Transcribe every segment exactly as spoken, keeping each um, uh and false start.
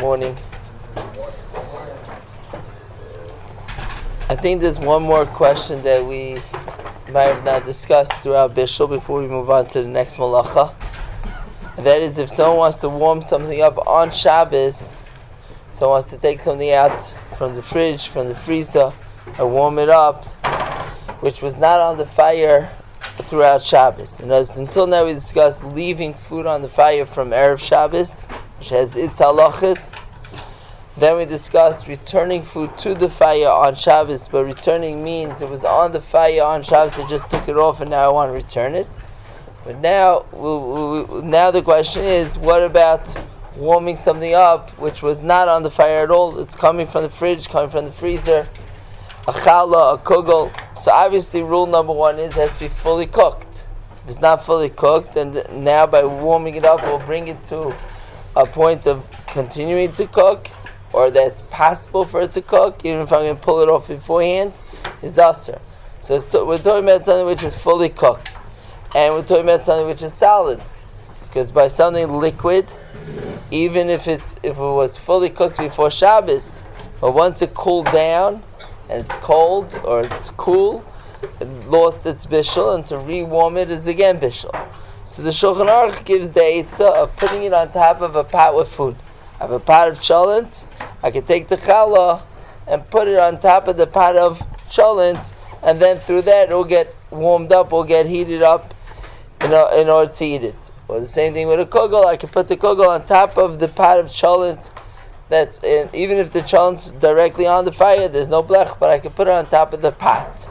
morning. I think there's one more question that we might have not discussed throughout Bishul before we move on to the next malacha. And that is, if someone wants to warm something up on Shabbos, someone wants to take something out from the fridge, from the freezer, and warm it up, which was not on the fire throughout Shabbos. And as until now we discussed leaving food on the fire from Erev Shabbos, which has its halachas. Then we discussed returning food to the fire on Shabbos, but returning means it was on the fire on Shabbos, I just took it off and now I want to return it. But now, we'll, we'll, now the question is, what about warming something up which was not on the fire at all? It's coming from the fridge, coming from the freezer, a challah, a kugel. So obviously rule number one is it has to be fully cooked. If it's not fully cooked, then now by warming it up we'll bring it to a point of continuing to cook, or that's possible for it to cook, even if I'm going to pull it off beforehand, is usher. So it's th- we're talking about something which is fully cooked. And we're talking about something which is solid. Because by something liquid, even if it's if it was fully cooked before Shabbos, but once it cooled down, and it's cold, or it's cool, it lost its bishul, and to re-warm it is again bishul. So the Shulchan Aruch gives the eitzah of putting it on top of a pot with food. I have a pot of cholent, I can take the challah and put it on top of the pot of cholent, and then through that it will get warmed up, will get heated up in, a, in order to eat it. Or the same thing with a kugel, I can put the kugel on top of the pot of cholent. That's in, even if the cholent's directly on the fire, there's no blech, but I can put it on top of the pot.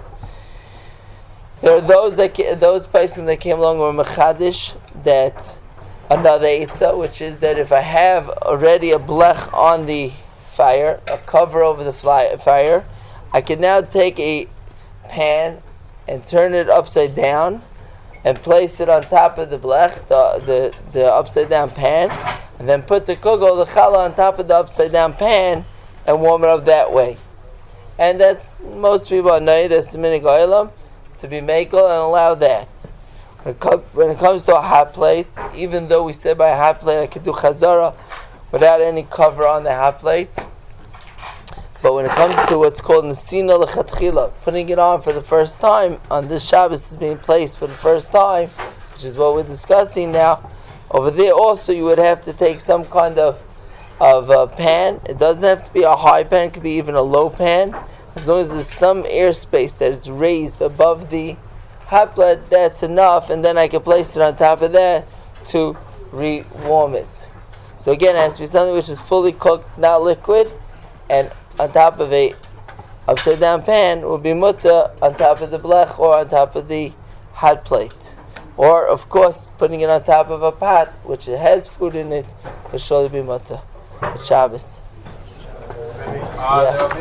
There are those that those places that came along were mechadish, that another eitzah, which is that if I have already a blech on the fire, a cover over the fly, fire, I can now take a pan and turn it upside down and place it on top of the blech, the the, the upside down pan, and then put the kugel, the challah, on top of the upside down pan and warm it up that way. And that's, most people know, that's the minig olam, to be mekel and allow that. When it comes to a hot plate, even though we said by a hot plate I could do chazara without any cover on the hot plate, but when it comes to what's called nesina lechatchila, putting it on for the first time, on this Shabbos is being placed for the first time, which is what we're discussing now, over there also you would have to take some kind of of a pan. It doesn't have to be a high pan, it could be even a low pan, as long as there's some airspace that it's raised above the hot plate, that's enough, and then I can place it on top of that to re-warm it. So again, it has to be something which is fully cooked, not liquid, and on top of a upside down pan will be mutter on top of the blech or on top of the hot plate. Or, of course, putting it on top of a pot which has food in it will surely be mutter. Shabbos. Yeah.